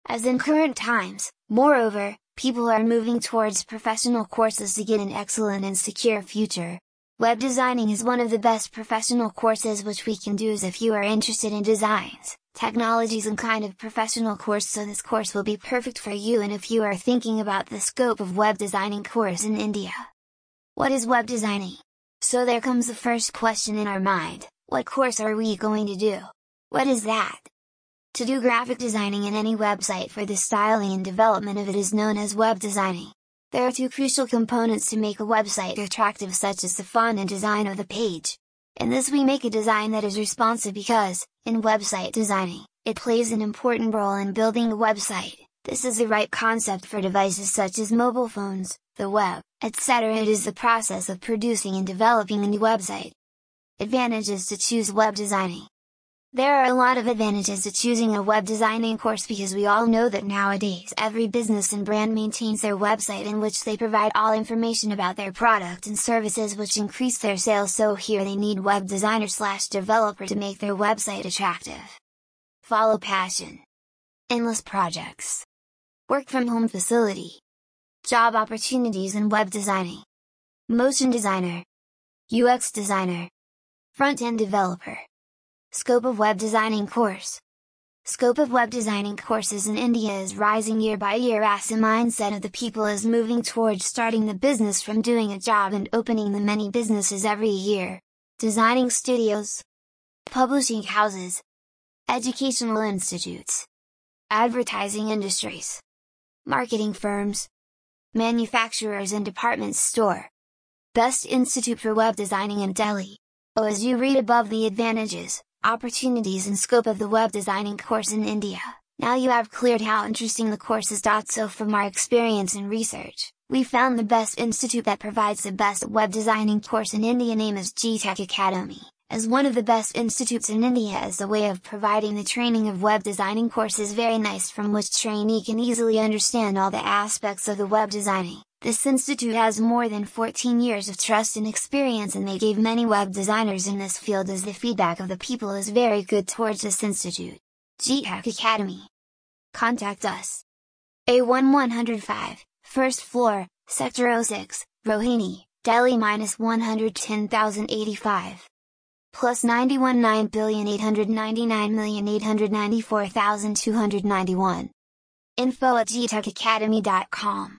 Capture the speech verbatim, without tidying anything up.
as in current times. Moreover, people are moving towards professional courses to get an excellent and secure future. Web designing is one of the best professional courses which we can do if you are interested in designs, technologies and kind of professional course, so this course will be perfect for you and if you are thinking about the scope of web designing course in India. What is web designing? So there comes the first question in our mind, what course are we going to do? What is that? To do graphic designing in any website for the styling and development of it is known as web designing. There are two crucial components to make a website attractive, such as the font and design of the page. In this we make a design that is responsive because, in website designing, it plays an important role in building a website. This is the right concept for devices such as mobile phones, the web, et cetera. It is the process of producing and developing a new website. Advantages to choose web designing. There are a lot of advantages to choosing a web designing course because we all know that nowadays every business and brand maintains their website in which they provide all information about their product and services which increase their sales, so here they need web designer slash developer to make their website attractive. Follow passion. Endless projects. Work from home facility. Job opportunities in web designing. Motion designer. U X designer. Front-end developer. Scope of web designing course. Scope of web designing courses in India is rising year by year as the mindset of the people is moving towards starting the business from doing a job and opening the many businesses every year. Designing studios. Publishing houses. Educational institutes. Advertising industries. Marketing firms. Manufacturers and department store. Best institute for web designing in Delhi. Oh, as you read above the advantages, opportunities and scope of the web designing course in India, now you have cleared how interesting the course is. So from our experience and research, we found the best institute that provides the best web designing course in India, name is G Tech Academy, as one of the best institutes in India as a way of providing the training of web designing courses very nice, from which trainee can easily understand all the aspects of the web designing. This institute has more than fourteen years of trust and experience, and they gave many web designers in this field as the feedback of the people is very good towards this institute. G Tech Academy. Contact us. A one one oh five, first floor, Sector oh six, Rohini, Delhi minus one hundred ten thousand eighty-five. Plus nine one nine billion eight hundred ninety-nine million eight hundred ninety-four thousand two hundred ninety-one. Info at g tech academy dot com